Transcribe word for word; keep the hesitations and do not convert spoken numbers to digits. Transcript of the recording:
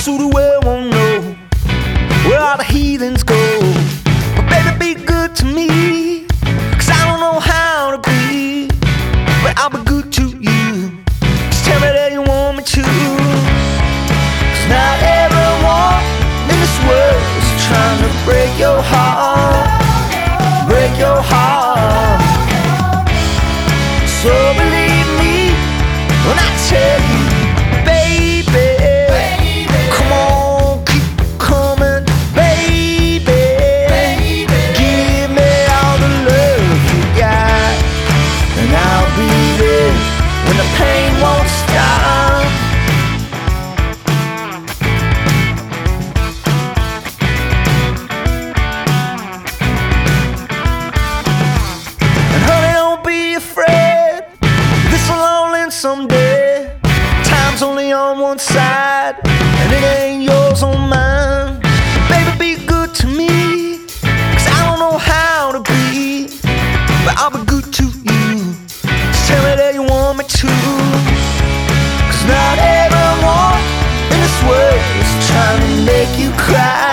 who the world won't know where all the heathens go. But baby, be good to me, 'cause I don't know how to be, but I'll be good to you. Just tell me that you want me to, 'cause not everyone in this world is trying to break your heart, break your heart. So believe me when I tell you, baby, come on, keep coming, baby, give me all the love you got, and I'll be there when the pain won't stop. And honey, don't be afraid, this'll all end someday. Time's only on one side, and it ain't yours or mine. Baby, be good to me, 'cause I don't know how to be, but I'll be good to you. Just tell me that you want me to, 'cause not everyone in this world is trying to make you cry.